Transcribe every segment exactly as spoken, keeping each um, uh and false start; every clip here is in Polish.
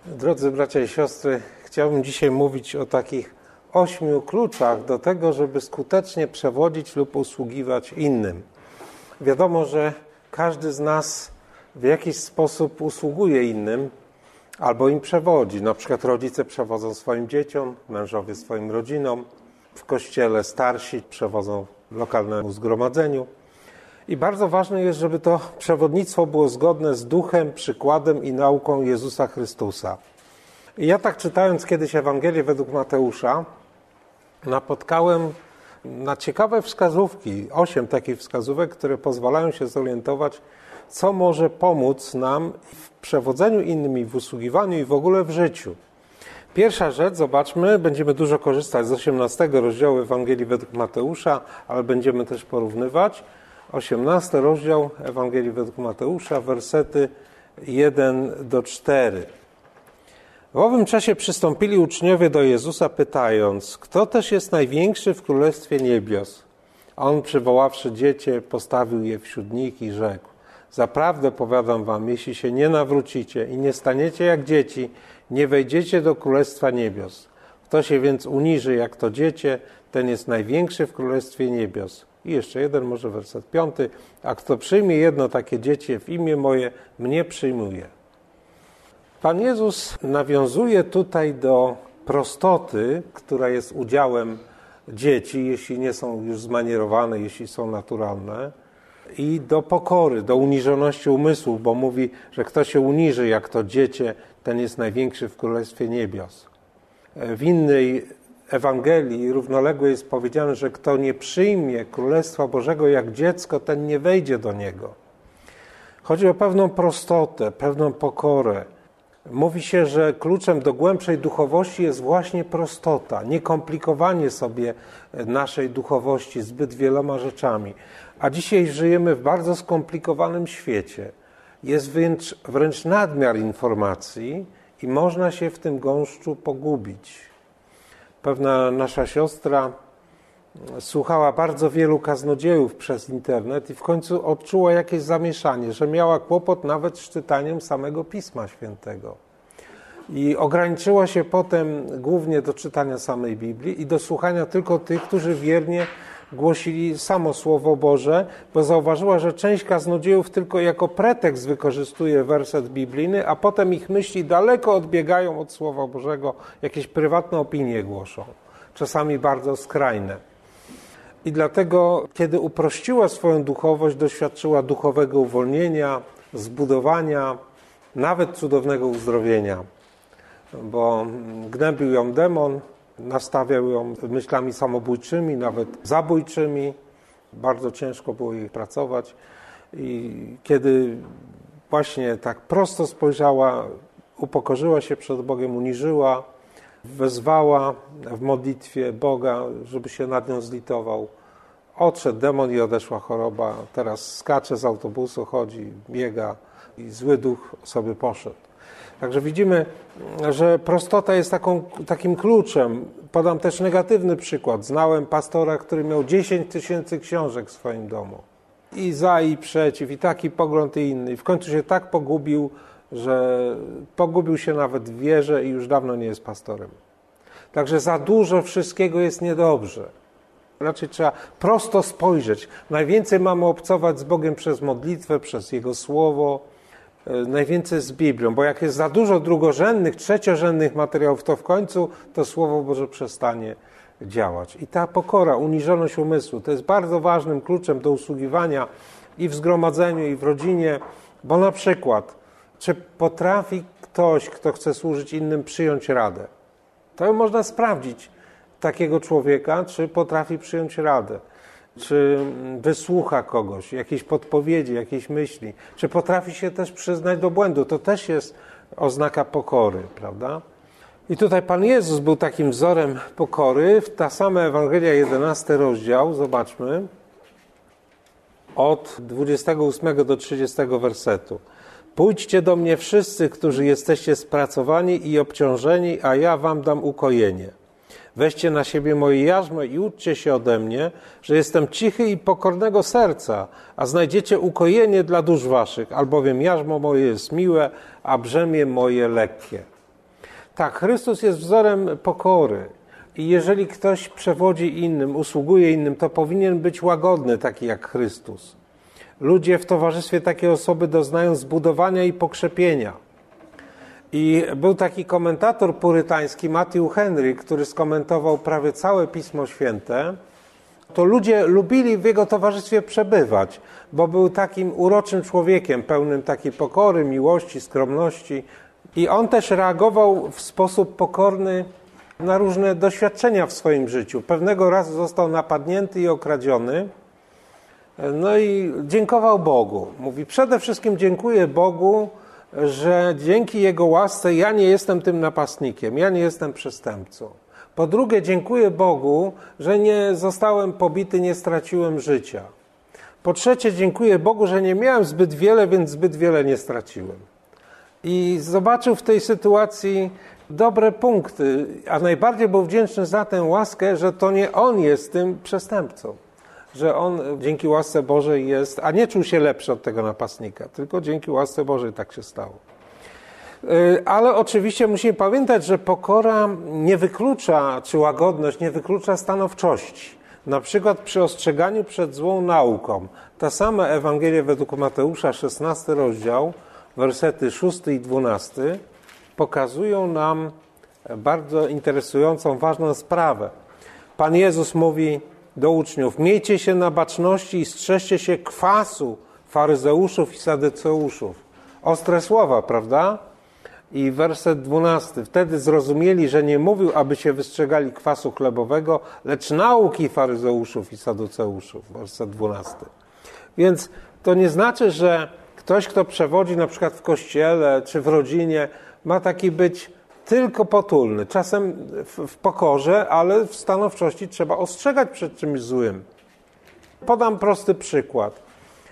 Drodzy bracia i siostry, chciałbym dzisiaj mówić o takich ośmiu kluczach do tego, żeby skutecznie przewodzić lub usługiwać innym. Wiadomo, że każdy z nas w jakiś sposób usługuje innym albo im przewodzi. Na przykład rodzice przewodzą swoim dzieciom, mężowie swoim rodzinom, w kościele starsi przewodzą lokalnemu zgromadzeniu. I bardzo ważne jest, żeby to przewodnictwo było zgodne z duchem, przykładem i nauką Jezusa Chrystusa. I ja tak czytając kiedyś Ewangelię według Mateusza, napotkałem na ciekawe wskazówki, osiem takich wskazówek, które pozwalają się zorientować, co może pomóc nam w przewodzeniu innym i w usługiwaniu i w ogóle w życiu. Pierwsza rzecz, zobaczmy, będziemy dużo korzystać z osiemnastego rozdziału Ewangelii według Mateusza, ale będziemy też porównywać. osiemnasty rozdział Ewangelii według Mateusza, wersety jeden do czterech. W owym czasie przystąpili uczniowie do Jezusa, pytając, kto też jest największy w Królestwie Niebios? A on, przywoławszy dziecię, postawił je wśród nich i rzekł, zaprawdę powiadam wam, jeśli się nie nawrócicie i nie staniecie jak dzieci, nie wejdziecie do Królestwa Niebios. Kto się więc uniży jak to dziecię, ten jest największy w Królestwie Niebios. I jeszcze jeden, może werset piąty. A kto przyjmie jedno takie dziecię w imię moje, mnie przyjmuje. Pan Jezus nawiązuje tutaj do prostoty, która jest udziałem dzieci, jeśli nie są już zmanierowane, jeśli są naturalne, i do pokory, do uniżoności umysłów, bo mówi, że kto się uniży jak to dziecię, ten jest największy w Królestwie Niebios. W innej Ewangelii równolegle jest powiedziane, że kto nie przyjmie Królestwa Bożego jak dziecko, ten nie wejdzie do niego. Chodzi o pewną prostotę, pewną pokorę. Mówi się, że kluczem do głębszej duchowości jest właśnie prostota, nie komplikowanie sobie naszej duchowości zbyt wieloma rzeczami. A dzisiaj żyjemy w bardzo skomplikowanym świecie. Jest wręcz, wręcz nadmiar informacji i można się w tym gąszczu pogubić. Pewna nasza siostra słuchała bardzo wielu kaznodziejów przez internet i w końcu odczuła jakieś zamieszanie, że miała kłopot nawet z czytaniem samego Pisma Świętego. I ograniczyła się potem głównie do czytania samej Biblii i do słuchania tylko tych, którzy wiernie głosili samo Słowo Boże, bo zauważyła, że część kaznodziejów tylko jako pretekst wykorzystuje werset biblijny, a potem ich myśli daleko odbiegają od Słowa Bożego, jakieś prywatne opinie głoszą, czasami bardzo skrajne. I dlatego, kiedy uprościła swoją duchowość, doświadczyła duchowego uwolnienia, zbudowania, nawet cudownego uzdrowienia, bo gnębił ją demon, nastawiał ją myślami samobójczymi, nawet zabójczymi. Bardzo ciężko było jej pracować. I kiedy właśnie tak prosto spojrzała, upokorzyła się przed Bogiem, uniżyła, wezwała w modlitwie Boga, żeby się nad nią zlitował. Odszedł demon i odeszła choroba. Teraz skacze z autobusu, chodzi, biega i zły duch sobie poszedł. Także widzimy, że prostota jest taką, takim kluczem. Podam też negatywny przykład. Znałem pastora, który miał dziesięć tysięcy książek w swoim domu. I za, i przeciw, i taki pogląd, i inny. I w końcu się tak pogubił, że pogubił się nawet w wierze i już dawno nie jest pastorem. Także za dużo wszystkiego jest niedobrze. Raczej trzeba prosto spojrzeć. Najwięcej mamy obcować z Bogiem przez modlitwę, przez Jego Słowo, najwięcej z Biblią, bo jak jest za dużo drugorzędnych, trzeciorzędnych materiałów, to w końcu to Słowo Boże przestanie działać. I ta pokora, uniżoność umysłu, to jest bardzo ważnym kluczem do usługiwania i w zgromadzeniu, i w rodzinie, bo na przykład, czy potrafi ktoś, kto chce służyć innym, przyjąć radę? To można sprawdzić takiego człowieka, czy potrafi przyjąć radę. Czy wysłucha kogoś, jakieś podpowiedzi, jakieś myśli, czy potrafi się też przyznać do błędu. To też jest oznaka pokory, prawda? I tutaj Pan Jezus był takim wzorem pokory. Ta sama Ewangelia, jedenasty rozdział, zobaczmy, od dwudziestego ósmego do trzydziestego wersetu. Pójdźcie do mnie wszyscy, którzy jesteście spracowani i obciążeni, a ja wam dam ukojenie. Weźcie na siebie moje jarzmo i uczcie się ode mnie, że jestem cichy i pokornego serca, a znajdziecie ukojenie dla dusz waszych, albowiem jarzmo moje jest miłe, a brzemię moje lekkie. Tak, Chrystus jest wzorem pokory. I jeżeli ktoś przewodzi innym, usługuje innym, to powinien być łagodny, taki jak Chrystus. Ludzie w towarzystwie takiej osoby doznają zbudowania i pokrzepienia. I był taki komentator purytański, Matthew Henry, który skomentował prawie całe Pismo Święte. To ludzie lubili w jego towarzystwie przebywać, bo był takim uroczym człowiekiem, pełnym takiej pokory, miłości, skromności. I on też reagował w sposób pokorny na różne doświadczenia w swoim życiu. Pewnego razu został napadnięty i okradziony. No i dziękował Bogu. Mówi, przede wszystkim dziękuję Bogu, że dzięki Jego łasce ja nie jestem tym napastnikiem, ja nie jestem przestępcą. Po drugie, dziękuję Bogu, że nie zostałem pobity, nie straciłem życia. Po trzecie, dziękuję Bogu, że nie miałem zbyt wiele, więc zbyt wiele nie straciłem. I zobaczył w tej sytuacji dobre punkty, a najbardziej był wdzięczny za tę łaskę, że to nie on jest tym przestępcą. Że on dzięki łasce Bożej jest, a nie czuł się lepszy od tego napastnika, tylko dzięki łasce Bożej tak się stało. Ale oczywiście musimy pamiętać, że pokora nie wyklucza, czy łagodność nie wyklucza stanowczości. Na przykład przy ostrzeganiu przed złą nauką. Ta sama Ewangelia według Mateusza, szesnasty rozdział, wersety szósty i dwunasty, pokazują nam bardzo interesującą, ważną sprawę. Pan Jezus mówi do uczniów, miejcie się na baczności i strzeżcie się kwasu faryzeuszów i sadyceuszów. Ostre słowa, prawda? I werset dwunasty. Wtedy zrozumieli, że nie mówił, aby się wystrzegali kwasu chlebowego, lecz nauki faryzeuszów i saduceuszów. Werset dwunasty. Więc to nie znaczy, że ktoś, kto przewodzi na przykład w kościele czy w rodzinie, ma taki być tylko potulny. Czasem w, w pokorze, ale w stanowczości trzeba ostrzegać przed czymś złym. Podam prosty przykład.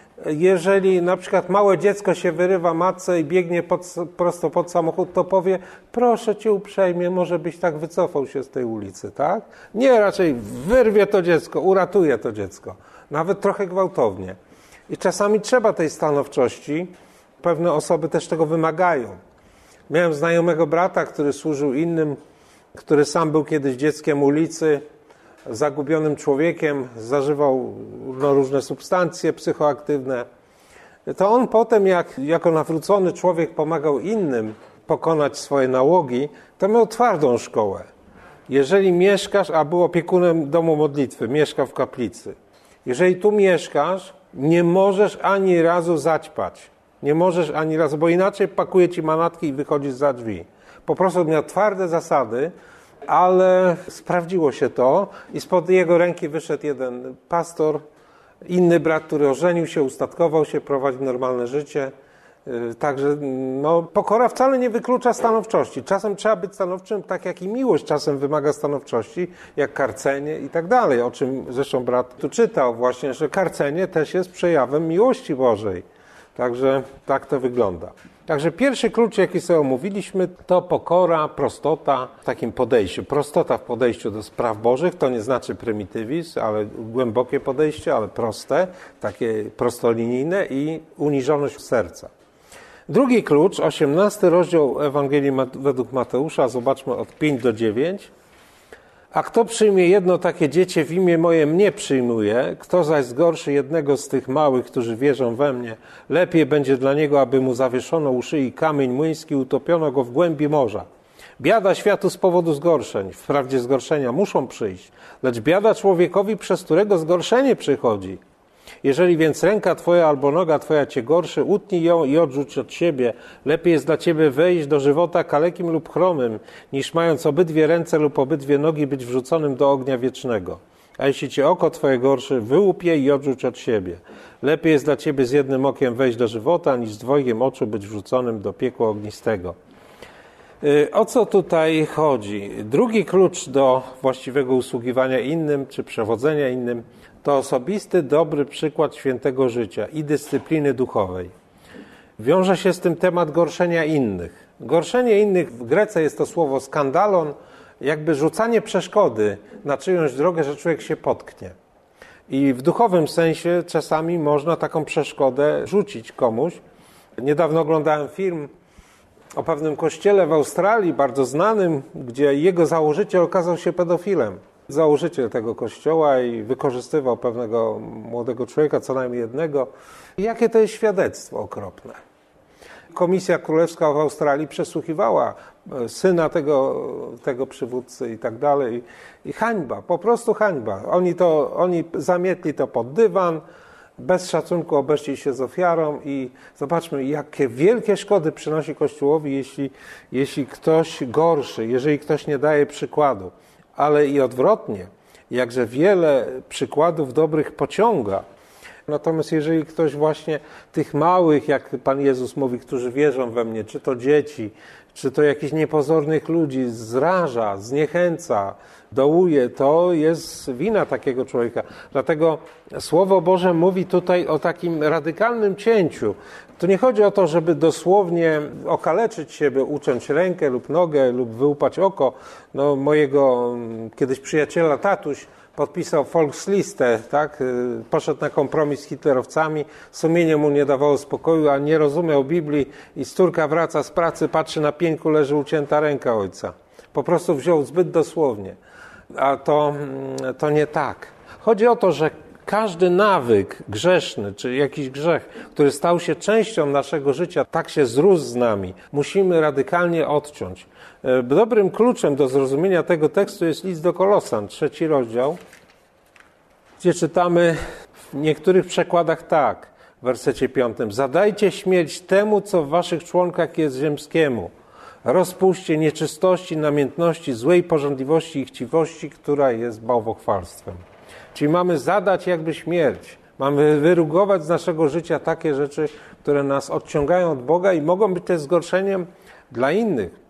Jeżeli na przykład małe dziecko się wyrywa matce i biegnie pod, prosto pod samochód, to powie, proszę cię uprzejmie, może byś tak wycofał się z tej ulicy, tak? Nie, raczej wyrwie to dziecko, uratuje to dziecko. Nawet trochę gwałtownie. I czasami trzeba tej stanowczości. Pewne osoby też tego wymagają. Miałem znajomego brata, który służył innym, który sam był kiedyś dzieckiem ulicy, zagubionym człowiekiem, zażywał no, różne substancje psychoaktywne. To on potem, jak, jako nawrócony człowiek pomagał innym pokonać swoje nałogi, to miał twardą szkołę. Jeżeli mieszkasz, a był opiekunem domu modlitwy, mieszkał w kaplicy. Jeżeli tu mieszkasz, nie możesz ani razu zaćpać. Nie możesz ani razu, bo inaczej pakuje ci manatki i wychodzisz za drzwi. Po prostu miał twarde zasady, ale sprawdziło się to i spod jego ręki wyszedł jeden pastor, inny brat, który ożenił się, ustatkował się, prowadził normalne życie. Także no, pokora wcale nie wyklucza stanowczości. Czasem trzeba być stanowczym, tak jak i miłość czasem wymaga stanowczości, jak karcenie i tak dalej, o czym zresztą brat tu czytał właśnie, że karcenie też jest przejawem miłości Bożej. Także tak to wygląda. Także pierwszy klucz, jaki sobie omówiliśmy, to pokora, prostota w takim podejściu. Prostota w podejściu do spraw Bożych, to nie znaczy prymitywizm, ale głębokie podejście, ale proste, takie prostolinijne i uniżoność serca. Drugi klucz, osiemnasty rozdział Ewangelii według Mateusza, zobaczmy od piątego do dziewiątego. A kto przyjmie jedno takie dziecię w imię moje, mnie przyjmuje, kto zaś zgorszy jednego z tych małych, którzy wierzą we mnie, lepiej będzie dla niego, aby mu zawieszono u szyi kamień młyński, utopiono go w głębi morza. Biada światu z powodu zgorszeń. Wprawdzie zgorszenia muszą przyjść, lecz biada człowiekowi, przez którego zgorszenie przychodzi. Jeżeli więc ręka twoja albo noga twoja cię gorszy, utnij ją i odrzuć od siebie. Lepiej jest dla ciebie wejść do żywota kalekim lub chromym, niż mając obydwie ręce lub obydwie nogi być wrzuconym do ognia wiecznego. A jeśli cię oko twoje gorszy, wyłup je i odrzuć od siebie. Lepiej jest dla ciebie z jednym okiem wejść do żywota, niż z dwojgiem oczu być wrzuconym do piekła ognistego. O co tutaj chodzi? Drugi klucz do właściwego usługiwania innym, czy przewodzenia innym, to osobisty, dobry przykład świętego życia i dyscypliny duchowej. Wiąże się z tym temat gorszenia innych. Gorszenie innych w Grece jest to słowo skandalon, jakby rzucanie przeszkody na czyjąś drogę, że człowiek się potknie. I w duchowym sensie czasami można taką przeszkodę rzucić komuś. Niedawno oglądałem film o pewnym kościele w Australii, bardzo znanym, gdzie jego założyciel okazał się pedofilem. Założyciel tego kościoła i wykorzystywał pewnego młodego człowieka, co najmniej jednego. Jakie to jest świadectwo okropne. Komisja Królewska w Australii przesłuchiwała syna tego, tego przywódcy i tak dalej. I hańba, po prostu hańba. Oni, to, oni zamietli to pod dywan, bez szacunku obeszli się z ofiarą i zobaczmy, jakie wielkie szkody przynosi Kościołowi, jeśli, jeśli ktoś gorszy, jeżeli ktoś nie daje przykładu. Ale i odwrotnie, jakże wiele przykładów dobrych pociąga. Natomiast jeżeli ktoś właśnie tych małych, jak Pan Jezus mówi, którzy wierzą we mnie, czy to dzieci, czy to jakichś niepozornych ludzi, zraża, zniechęca, dołuje, to jest wina takiego człowieka. Dlatego Słowo Boże mówi tutaj o takim radykalnym cięciu. Tu nie chodzi o to, żeby dosłownie okaleczyć siebie, uciąć rękę lub nogę lub wyłupać oko. No, mojego kiedyś przyjaciela tatuś podpisał Volkslistę, tak? Poszedł na kompromis z hitlerowcami, sumienie mu nie dawało spokoju, a nie rozumiał Biblii i z Turka wraca z pracy, patrzy na pieńku, leży ucięta ręka ojca. Po prostu wziął zbyt dosłownie, a to, to nie tak. Chodzi o to, że każdy nawyk grzeszny, czy jakiś grzech, który stał się częścią naszego życia, tak się zrósł z nami, musimy radykalnie odciąć. Dobrym kluczem do zrozumienia tego tekstu jest list do Kolosan, trzeci rozdział, gdzie czytamy w niektórych przekładach tak, w wersecie piątym. Zadajcie śmierć temu, co w waszych członkach jest ziemskiemu. Rozpuśćcie nieczystości, namiętności, złej pożądliwości i chciwości, która jest bałwochwalstwem. Czyli mamy zadać jakby śmierć. Mamy wyrugować z naszego życia takie rzeczy, które nas odciągają od Boga i mogą być też zgorszeniem dla innych.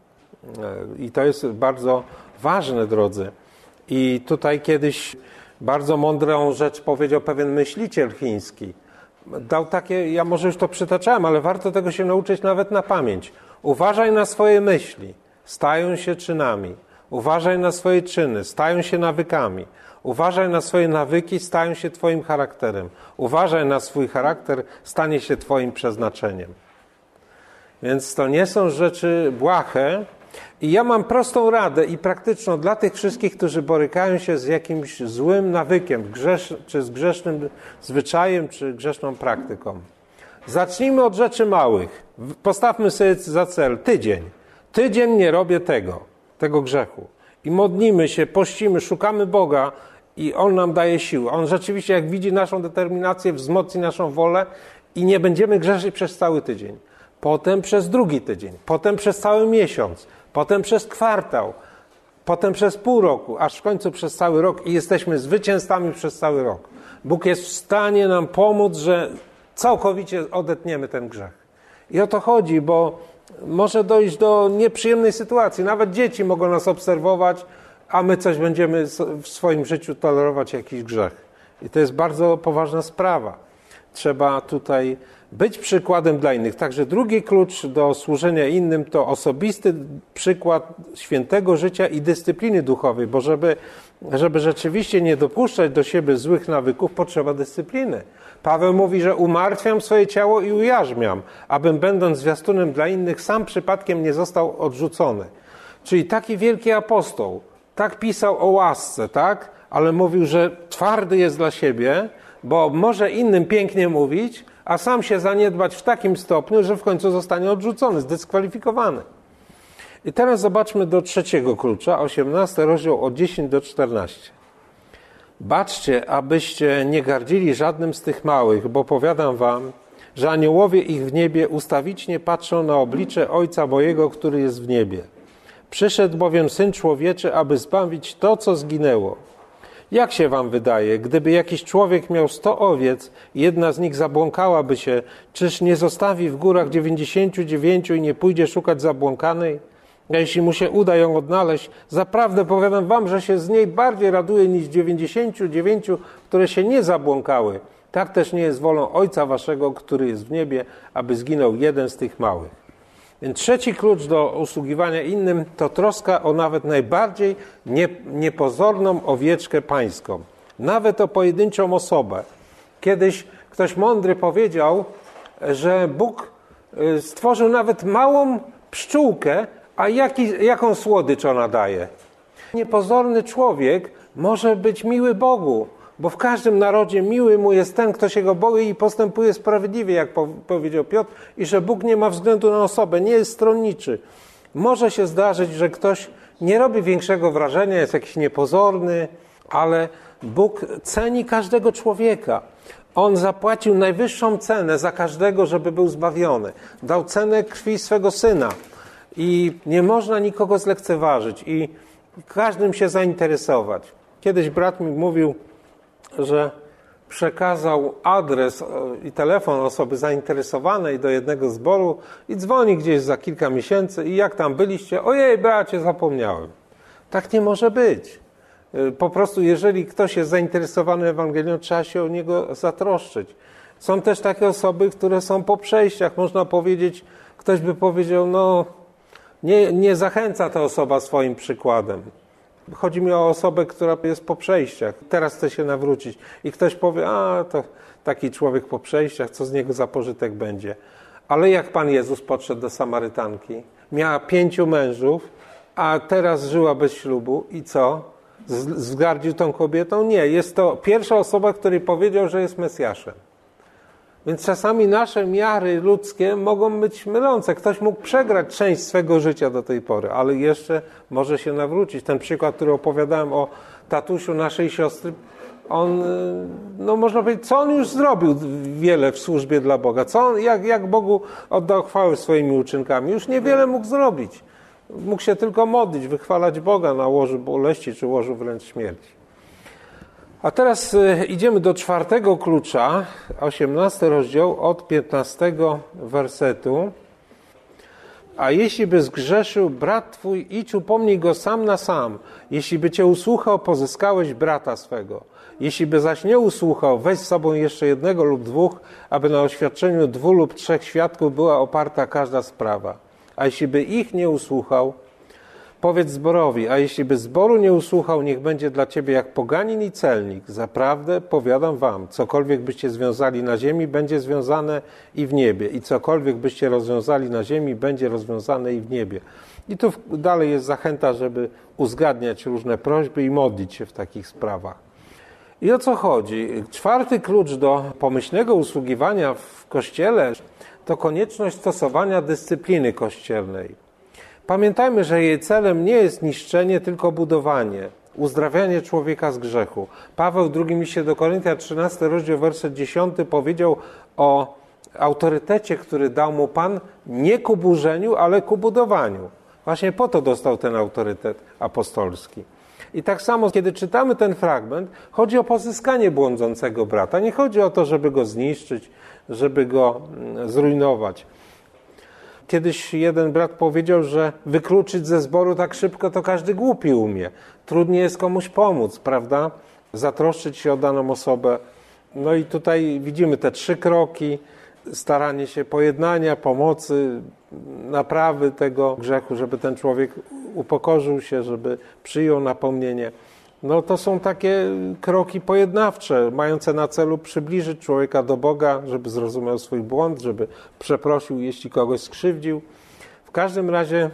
I to jest bardzo ważne, drodzy. I tutaj kiedyś bardzo mądrą rzecz powiedział pewien myśliciel chiński. Dał takie, ja może już to przytaczałem, ale warto tego się nauczyć nawet na pamięć. Uważaj na swoje myśli, stają się czynami. Uważaj na swoje czyny, stają się nawykami. Uważaj na swoje nawyki, stają się twoim charakterem. Uważaj na swój charakter, stanie się twoim przeznaczeniem. Więc to nie są rzeczy błahe. I ja mam prostą radę i praktyczną dla tych wszystkich, którzy borykają się z jakimś złym nawykiem, grzesz, czy z grzesznym zwyczajem, czy grzeszną praktyką. Zacznijmy od rzeczy małych. Postawmy sobie za cel tydzień. Tydzień nie robię tego, tego grzechu. I modlimy się, pościmy, szukamy Boga i On nam daje siłę. On rzeczywiście, jak widzi naszą determinację, wzmocni naszą wolę i nie będziemy grzeszyć przez cały tydzień. Potem przez drugi tydzień, potem przez cały miesiąc, potem przez kwartał, potem przez pół roku, aż w końcu przez cały rok i jesteśmy zwycięzcami przez cały rok. Bóg jest w stanie nam pomóc, że całkowicie odetniemy ten grzech. I o to chodzi, bo może dojść do nieprzyjemnej sytuacji. Nawet dzieci mogą nas obserwować, a my coś będziemy w swoim życiu tolerować, jakiś grzech. I to jest bardzo poważna sprawa. Trzeba tutaj być przykładem dla innych. Także drugi klucz do służenia innym to osobisty przykład świętego życia i dyscypliny duchowej, bo żeby, żeby rzeczywiście nie dopuszczać do siebie złych nawyków, potrzeba dyscypliny. Paweł mówi, że umartwiam swoje ciało i ujarzmiam, abym będąc zwiastunem dla innych sam przypadkiem nie został odrzucony. Czyli taki wielki apostoł tak pisał o łasce, tak? Ale mówił, że twardy jest dla siebie, bo może innym pięknie mówić, a sam się zaniedbać w takim stopniu, że w końcu zostanie odrzucony, zdyskwalifikowany. I teraz zobaczmy do trzeciego klucza, osiemnasty rozdział od dziesiątego do czternastego. Baczcie, abyście nie gardzili żadnym z tych małych, bo powiadam wam, że aniołowie ich w niebie ustawicznie patrzą na oblicze Ojca mojego, który jest w niebie. Przyszedł bowiem Syn Człowieczy, aby zbawić to, co zginęło. Jak się wam wydaje, gdyby jakiś człowiek miał sto owiec i jedna z nich zabłąkałaby się, czyż nie zostawi w górach dziewięćdziesięciu dziewięciu i nie pójdzie szukać zabłąkanej? A jeśli mu się uda ją odnaleźć, zaprawdę powiadam wam, że się z niej bardziej raduje niż dziewięćdziesięciu dziewięciu, które się nie zabłąkały. Tak też nie jest wolą Ojca waszego, który jest w niebie, aby zginął jeden z tych małych. Więc trzeci klucz do usługiwania innym to troska o nawet najbardziej nie, niepozorną owieczkę pańską. Nawet o pojedynczą osobę. Kiedyś ktoś mądry powiedział, że Bóg stworzył nawet małą pszczółkę, a jaki, jaką słodycz ona daje? Niepozorny człowiek może być miły Bogu, bo w każdym narodzie miły mu jest ten, kto się go boi i postępuje sprawiedliwie, jak powiedział Piotr, i że Bóg nie ma względu na osobę, nie jest stronniczy. Może się zdarzyć, że ktoś nie robi większego wrażenia, jest jakiś niepozorny, ale Bóg ceni każdego człowieka. On zapłacił najwyższą cenę za każdego, żeby był zbawiony. Dał cenę krwi swego Syna i nie można nikogo zlekceważyć i każdym się zainteresować. Kiedyś brat mi mówił, że przekazał adres i telefon osoby zainteresowanej do jednego zboru i dzwoni gdzieś za kilka miesięcy i jak tam byliście? Ojej, Beacie, zapomniałem. Tak nie może być. Po prostu jeżeli ktoś jest zainteresowany Ewangelią, trzeba się o niego zatroszczyć. Są też takie osoby, które są po przejściach. Można powiedzieć, ktoś by powiedział, no nie, nie zachęca ta osoba swoim przykładem. Chodzi mi o osobę, która jest po przejściach. Teraz chce się nawrócić. I ktoś powie, a to taki człowiek po przejściach, co z niego za pożytek będzie. Ale jak Pan Jezus podszedł do Samarytanki, miała pięciu mężów, a teraz żyła bez ślubu i co? Zgardził tą kobietą? Nie. Jest to pierwsza osoba, której powiedział, że jest Mesjaszem. Więc czasami nasze miary ludzkie mogą być mylące. Ktoś mógł przegrać część swego życia do tej pory, ale jeszcze może się nawrócić. Ten przykład, który opowiadałem o tatusiu naszej siostry, on, no można powiedzieć, co on już zrobił wiele w służbie dla Boga. Co on, jak, jak Bogu oddał chwałę swoimi uczynkami. Już niewiele mógł zrobić. Mógł się tylko modlić, wychwalać Boga na łożu boleści czy łożu wręcz śmierci. A teraz idziemy do czwartego klucza, osiemnasty rozdział od piętnastego wersetu. A jeśli by zgrzeszył brat twój, idź upomnij go sam na sam. Jeśli by cię usłuchał, pozyskałeś brata swego. Jeśli by zaś nie usłuchał, weź z sobą jeszcze jednego lub dwóch, aby na oświadczeniu dwóch lub trzech świadków była oparta każda sprawa. A jeśli by ich nie usłuchał, powiedz zborowi, a jeśli by zboru nie usłuchał, niech będzie dla ciebie jak poganin i celnik. Zaprawdę powiadam wam, cokolwiek byście związali na ziemi, będzie związane i w niebie. I cokolwiek byście rozwiązali na ziemi, będzie rozwiązane i w niebie. I tu dalej jest zachęta, żeby uzgadniać różne prośby i modlić się w takich sprawach. I o co chodzi? Czwarty klucz do pomyślnego usługiwania w Kościele to konieczność stosowania dyscypliny kościelnej. Pamiętajmy, że jej celem nie jest niszczenie, tylko budowanie, uzdrawianie człowieka z grzechu. Paweł w drugim liście do Koryntian, trzynasty rozdział, werset dziesiąty powiedział o autorytecie, który dał mu Pan nie ku burzeniu, ale ku budowaniu. Właśnie po to dostał ten autorytet apostolski. I tak samo, kiedy czytamy ten fragment, chodzi o pozyskanie błądzącego brata. Nie chodzi o to, żeby go zniszczyć, żeby go zrujnować. Kiedyś jeden brat powiedział, że wykluczyć ze zboru tak szybko to każdy głupi umie. Trudniej jest komuś pomóc, prawda? Zatroszczyć się o daną osobę. No i tutaj widzimy te trzy kroki. Staranie się pojednania, pomocy, naprawy tego grzechu, żeby ten człowiek upokorzył się, żeby przyjął napomnienie. No to są takie kroki pojednawcze, mające na celu przybliżyć człowieka do Boga, żeby zrozumiał swój błąd, żeby przeprosił, jeśli kogoś skrzywdził. W każdym razie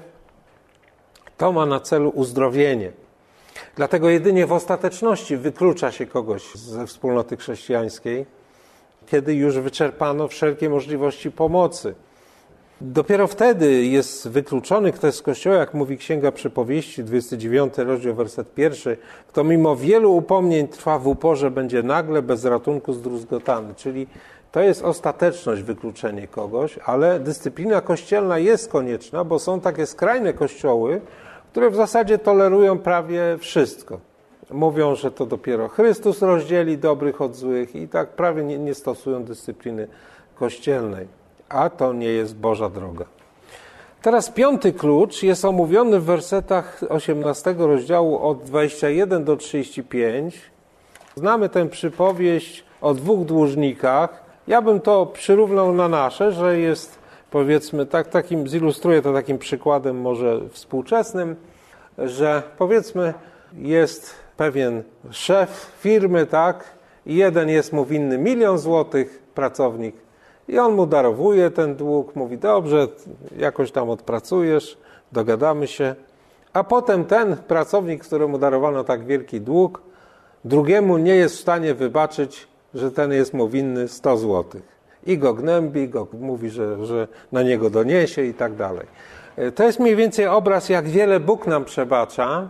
to ma na celu uzdrowienie. Dlatego jedynie w ostateczności wyklucza się kogoś ze wspólnoty chrześcijańskiej, kiedy już wyczerpano wszelkie możliwości pomocy. Dopiero wtedy jest wykluczony ktoś z Kościoła, jak mówi Księga Przypowieści, dwudziesty dziewiąty rozdział, werset pierwszy, kto mimo wielu upomnień trwa w uporze, będzie nagle bez ratunku zdruzgotany. Czyli to jest ostateczność, wykluczenie kogoś, ale dyscyplina kościelna jest konieczna, bo są takie skrajne kościoły, które w zasadzie tolerują prawie wszystko. Mówią, że to dopiero Chrystus rozdzieli dobrych od złych i tak prawie nie, nie stosują dyscypliny kościelnej. A to nie jest Boża droga. Teraz piąty klucz jest omówiony w wersetach osiemnastego rozdziału od dwudziestego pierwszego do trzydziestego piątego. Znamy tę przypowieść o dwóch dłużnikach. Ja bym to przyrównał na nasze, że jest, powiedzmy, tak, takim, zilustruję to takim przykładem może współczesnym, że powiedzmy jest pewien szef firmy, tak, i jeden jest mu winny milion złotych, pracownik, I on mu darowuje ten dług, mówi, dobrze, jakoś tam odpracujesz, dogadamy się. A potem ten pracownik, któremu darowano tak wielki dług, drugiemu nie jest w stanie wybaczyć, że ten jest mu winny sto złotych. I go gnębi, go mówi, że, że na niego doniesie i tak dalej. To jest mniej więcej obraz, jak wiele Bóg nam przebacza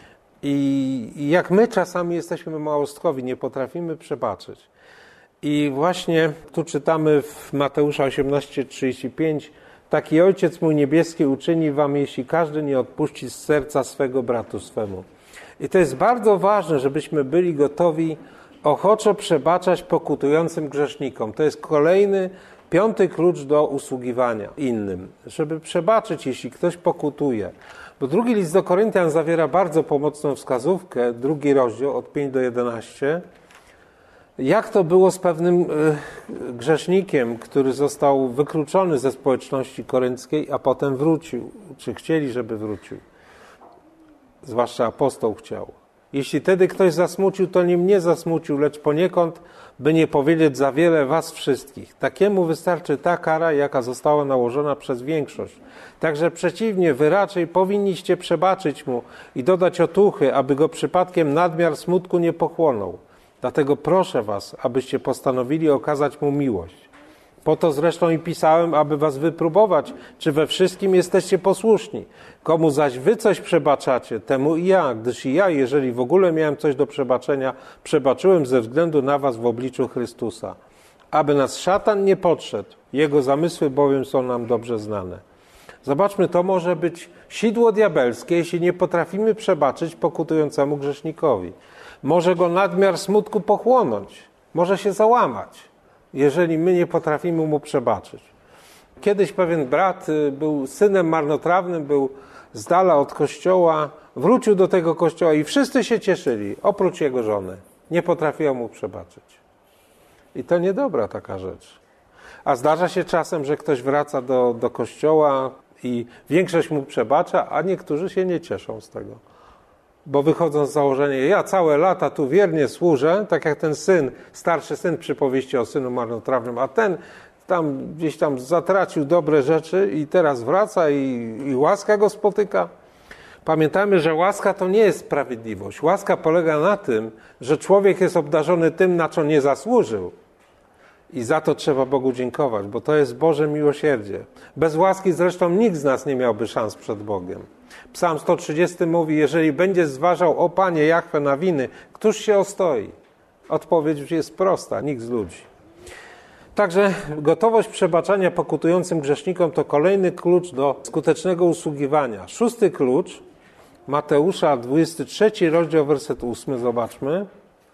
i, i jak my czasami jesteśmy małostkowi, nie potrafimy przebaczyć. I właśnie tu czytamy w Mateusza osiemnaście trzydzieści pięć: taki Ojciec mój niebieski uczyni wam, jeśli każdy nie odpuści z serca swego bratu swemu. I to jest bardzo ważne, żebyśmy byli gotowi ochoczo przebaczać pokutującym grzesznikom. To jest kolejny, piąty klucz do usługiwania innym. Żeby przebaczyć, jeśli ktoś pokutuje. Bo drugi list do Koryntian zawiera bardzo pomocną wskazówkę, drugi rozdział od piątego do jedenastego. Jak to było z pewnym grzesznikiem, który został wykluczony ze społeczności korynckiej, a potem wrócił, czy chcieli, żeby wrócił. Zwłaszcza apostoł chciał. Jeśli wtedy ktoś zasmucił, to nie mnie zasmucił, lecz poniekąd, by nie powiedzieć za wiele was wszystkich. Takiemu wystarczy ta kara, jaka została nałożona przez większość. Także przeciwnie, wy raczej powinniście przebaczyć mu i dodać otuchy, aby go przypadkiem nadmiar smutku nie pochłonął. Dlatego proszę was, abyście postanowili okazać mu miłość. Po to zresztą i pisałem, aby was wypróbować, czy we wszystkim jesteście posłuszni. Komu zaś wy coś przebaczacie, temu i ja, gdyż i ja, jeżeli w ogóle miałem coś do przebaczenia, przebaczyłem ze względu na was w obliczu Chrystusa. Aby nas szatan nie podszedł, jego zamysły bowiem są nam dobrze znane. Zobaczmy, to może być sidło diabelskie, jeśli nie potrafimy przebaczyć pokutującemu grzesznikowi. Może go nadmiar smutku pochłonąć, może się załamać, jeżeli my nie potrafimy mu przebaczyć. Kiedyś pewien brat był synem marnotrawnym, był z dala od kościoła, wrócił do tego kościoła i wszyscy się cieszyli, oprócz jego żony. Nie potrafiła mu przebaczyć. I to niedobra taka rzecz. A zdarza się czasem, że ktoś wraca do, do kościoła i większość mu przebacza, a niektórzy się nie cieszą z tego. Bo wychodzą z założenia, ja całe lata tu wiernie służę, tak jak ten syn, starszy syn przy powieści o synu marnotrawnym, a ten tam gdzieś tam zatracił dobre rzeczy i teraz wraca i, i łaska go spotyka. Pamiętajmy, że łaska to nie jest sprawiedliwość. Łaska polega na tym, że człowiek jest obdarzony tym, na co nie zasłużył. I za to trzeba Bogu dziękować, bo to jest Boże miłosierdzie. Bez łaski zresztą nikt z nas nie miałby szans przed Bogiem. Psalm sto trzydziesty mówi, jeżeli będziesz zważał, o Panie Jahwe, na winy, któż się ostoi? Odpowiedź jest prosta, nikt z ludzi. Także gotowość przebaczania pokutującym grzesznikom to kolejny klucz do skutecznego usługiwania. Szósty klucz, Mateusza dwudziesty trzeci rozdział, werset ósmy, zobaczmy.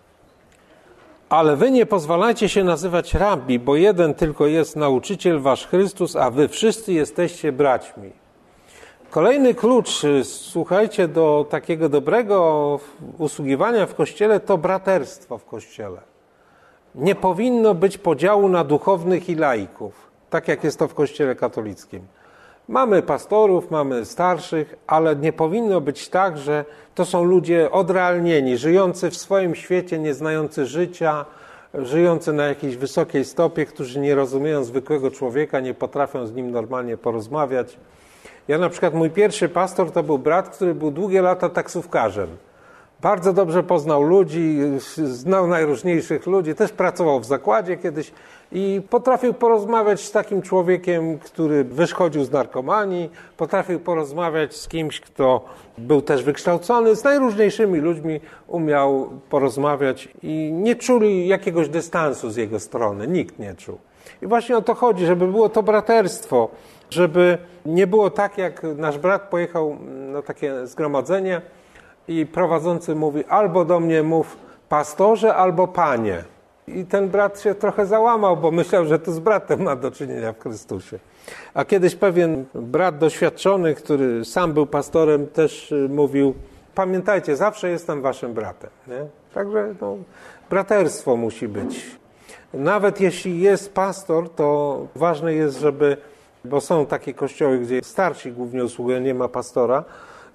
Ale wy nie pozwalajcie się nazywać rabbi, bo jeden tylko jest nauczyciel wasz Chrystus, a wy wszyscy jesteście braćmi. Kolejny klucz, słuchajcie, do takiego dobrego usługiwania w Kościele to braterstwo w Kościele. Nie powinno być podziału na duchownych i laików, tak jak jest to w Kościele katolickim. Mamy pastorów, mamy starszych, ale nie powinno być tak, że to są ludzie odrealnieni, żyjący w swoim świecie, nie znający życia, żyjący na jakiejś wysokiej stopie, którzy nie rozumieją zwykłego człowieka, nie potrafią z nim normalnie porozmawiać. Ja na przykład, mój pierwszy pastor to był brat, który był długie lata taksówkarzem. Bardzo dobrze poznał ludzi, znał najróżniejszych ludzi, też pracował w zakładzie kiedyś i potrafił porozmawiać z takim człowiekiem, który wyszkodził z narkomanii, potrafił porozmawiać z kimś, kto był też wykształcony, z najróżniejszymi ludźmi umiał porozmawiać i nie czuli jakiegoś dystansu z jego strony, nikt nie czuł. I właśnie o to chodzi, żeby było to braterstwo, żeby nie było tak, jak nasz brat pojechał na takie zgromadzenie i prowadzący mówi, albo do mnie mów pastorze, albo panie. I ten brat się trochę załamał, bo myślał, że to z bratem ma do czynienia w Chrystusie. A kiedyś pewien brat doświadczony, który sam był pastorem, też mówił, pamiętajcie, zawsze jestem waszym bratem. Nie? Także no, braterstwo musi być. Nawet jeśli jest pastor, to ważne jest, żeby, bo są takie kościoły, gdzie starsi głównie usługują, nie ma pastora,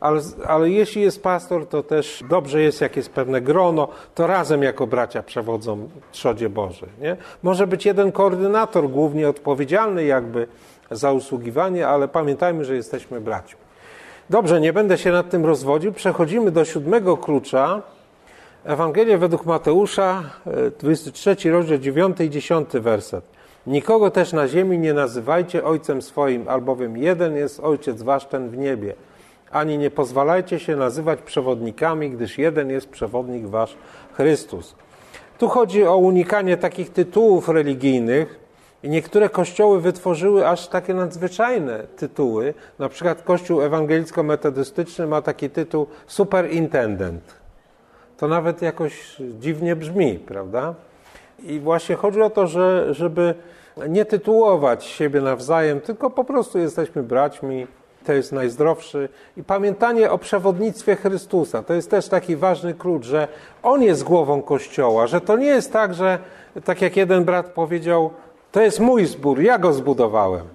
ale, ale jeśli jest pastor, to też dobrze jest, jak jest pewne grono, to razem jako bracia przewodzą trzodzie Bożej. Nie? Może być jeden koordynator głównie odpowiedzialny jakby za usługiwanie, ale pamiętajmy, że jesteśmy braćmi. Dobrze, nie będę się nad tym rozwodził. Przechodzimy do siódmego klucza. Ewangelia według Mateusza, dwudziesty trzeci rozdział, dziewiąty i dziesiąty werset. Nikogo też na ziemi nie nazywajcie ojcem swoim, albowiem jeden jest Ojciec wasz, ten w niebie. Ani nie pozwalajcie się nazywać przewodnikami, gdyż jeden jest przewodnik wasz, Chrystus. Tu chodzi o unikanie takich tytułów religijnych i niektóre kościoły wytworzyły aż takie nadzwyczajne tytuły. Na przykład Kościół ewangelicko-metodystyczny ma taki tytuł superintendent. To nawet jakoś dziwnie brzmi, prawda? I właśnie chodzi o to, że, żeby nie tytułować siebie nawzajem, tylko po prostu jesteśmy braćmi, to jest najzdrowszy. I pamiętanie o przewodnictwie Chrystusa, to jest też taki ważny klucz, że On jest głową Kościoła, że to nie jest tak, że tak jak jeden brat powiedział, to jest mój zbór, ja go zbudowałem.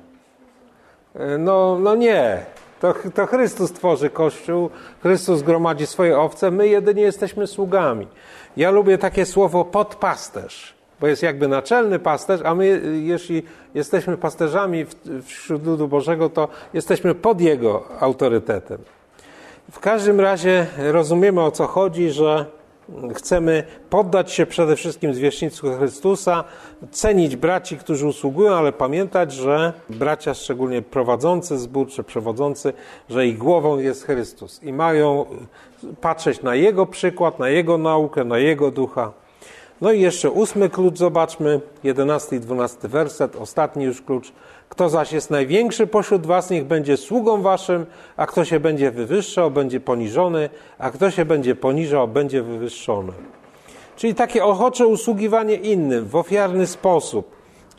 No, no nie, to, to Chrystus tworzy Kościół, Chrystus gromadzi swoje owce, my jedynie jesteśmy sługami. Ja lubię takie słowo podpasterz, bo jest jakby naczelny pasterz, a my, jeśli jesteśmy pasterzami wśród ludu Bożego, to jesteśmy pod Jego autorytetem. W każdym razie rozumiemy, o co chodzi, że chcemy poddać się przede wszystkim zwierzchnictwu Chrystusa, cenić braci, którzy usługują, ale pamiętać, że bracia, szczególnie prowadzący zbór czy przewodzący, że ich głową jest Chrystus i mają patrzeć na Jego przykład, na Jego naukę, na Jego ducha. No i jeszcze ósmy klucz, zobaczmy, jedenasty i dwunasty werset, ostatni już klucz. Kto zaś jest największy pośród was, niech będzie sługą waszym, a kto się będzie wywyższał, będzie poniżony, a kto się będzie poniżał, będzie wywyższony. Czyli takie ochocze usługiwanie innym w ofiarny sposób.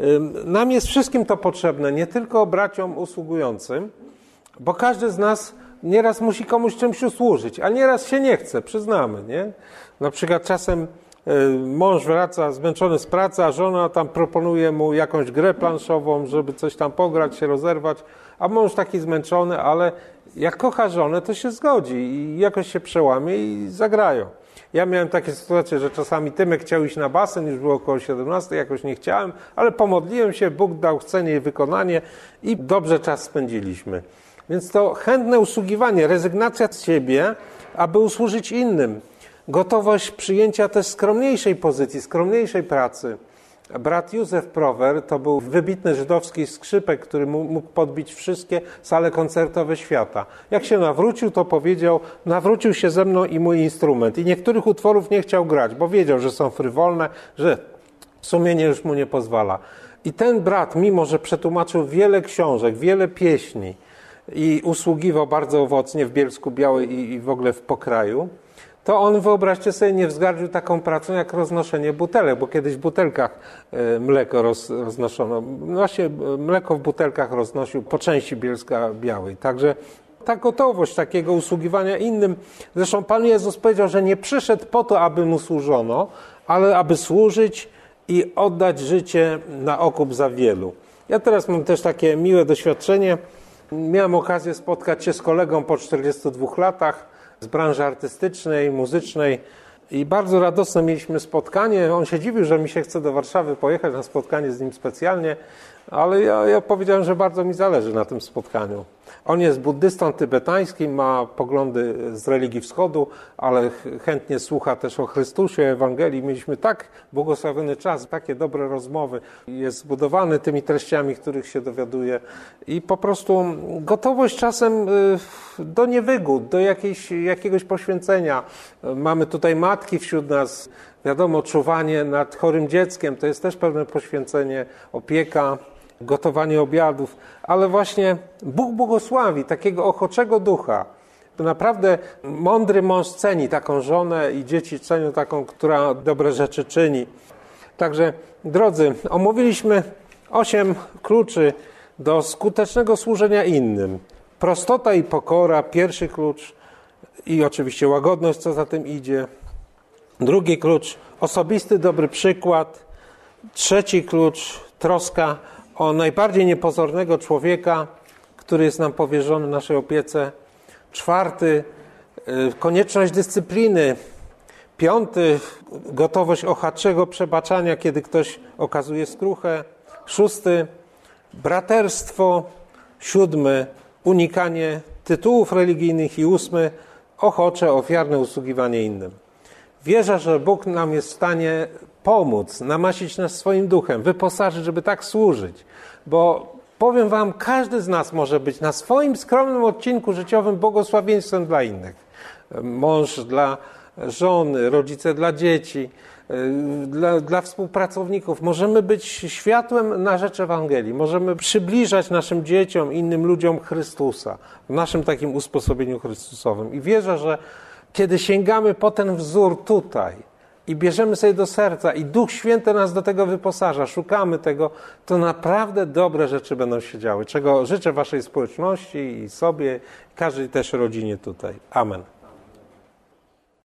Nam jest wszystkim to potrzebne, nie tylko braciom usługującym, bo każdy z nas nieraz musi komuś czymś usłużyć, a nieraz się nie chce, przyznamy, nie? Na przykład czasem mąż wraca zmęczony z pracy, a żona tam proponuje mu jakąś grę planszową, żeby coś tam pograć, się rozerwać, a mąż taki zmęczony, ale jak kocha żonę, to się zgodzi i jakoś się przełamie i zagrają. Ja miałem takie sytuacje, że czasami Tymek chciał iść na basen, już było około siedemnastej, jakoś nie chciałem, ale pomodliłem się, Bóg dał chcenie i wykonanie i dobrze czas spędziliśmy. Więc to chętne usługiwanie, rezygnacja z siebie, aby usłużyć innym. Gotowość przyjęcia też skromniejszej pozycji, skromniejszej pracy. Brat Józef Prower to był wybitny żydowski skrzypek, który mógł podbić wszystkie sale koncertowe świata. Jak się nawrócił, to powiedział, nawrócił się ze mną i mój instrument. I niektórych utworów nie chciał grać, bo wiedział, że są frywolne, że sumienie już mu nie pozwala. I ten brat, mimo że przetłumaczył wiele książek, wiele pieśni i usługiwał bardzo owocnie w Bielsku Białej i, i w ogóle w Pokraju, to on, wyobraźcie sobie, nie wzgardził taką pracą jak roznoszenie butelek, bo kiedyś w butelkach mleko roz, roznoszono. Właśnie mleko w butelkach roznosił po części Bielska Białej. Także ta gotowość takiego usługiwania innym. Zresztą Pan Jezus powiedział, że nie przyszedł po to, aby mu służono, ale aby służyć i oddać życie na okup za wielu. Ja teraz mam też takie miłe doświadczenie. Miałem okazję spotkać się z kolegą po czterdziestu dwóch latach, z branży artystycznej, muzycznej i bardzo radosne mieliśmy spotkanie. On się dziwił, że mi się chce do Warszawy pojechać na spotkanie z nim specjalnie, ale ja, ja powiedziałem, że bardzo mi zależy na tym spotkaniu. On jest buddystą tybetańskim, ma poglądy z religii wschodu, ale chętnie słucha też o Chrystusie, Ewangelii. Mieliśmy tak błogosławiony czas, takie dobre rozmowy. Jest zbudowany tymi treściami, których się dowiaduje i po prostu gotowość czasem do niewygód, do jakiejś, jakiegoś poświęcenia. Mamy tutaj matki wśród nas, wiadomo, czuwanie nad chorym dzieckiem, to jest też pewne poświęcenie, opieka, gotowanie obiadów, ale właśnie Bóg błogosławi takiego ochoczego ducha. Naprawdę mądry mąż ceni taką żonę i dzieci cenią taką, która dobre rzeczy czyni. Także, drodzy, omówiliśmy osiem kluczy do skutecznego służenia innym. Prostota i pokora, pierwszy klucz i oczywiście łagodność, co za tym idzie. Drugi klucz, osobisty dobry przykład. Trzeci klucz, troska o najbardziej niepozornego człowieka, który jest nam powierzony naszej opiece. Czwarty, konieczność dyscypliny. Piąty, gotowość ochadczego przebaczania, kiedy ktoś okazuje skruchę. Szósty, braterstwo. Siódmy, unikanie tytułów religijnych. I ósmy, ochocze, ofiarne usługiwanie innym. Wierzę, że Bóg nam jest w stanie pomóc, namasić nas swoim duchem, wyposażyć, żeby tak służyć. Bo powiem wam, każdy z nas może być na swoim skromnym odcinku życiowym błogosławieństwem dla innych. Mąż dla żony, rodzice dla dzieci, dla, dla współpracowników. Możemy być światłem na rzecz Ewangelii. Możemy przybliżać naszym dzieciom, innym ludziom Chrystusa w naszym takim usposobieniu Chrystusowym. I wierzę, że kiedy sięgamy po ten wzór tutaj i bierzemy sobie do serca i Duch Święty nas do tego wyposaża, szukamy tego, to naprawdę dobre rzeczy będą się działy, czego życzę waszej społeczności i sobie, każdej też rodzinie tutaj. Amen.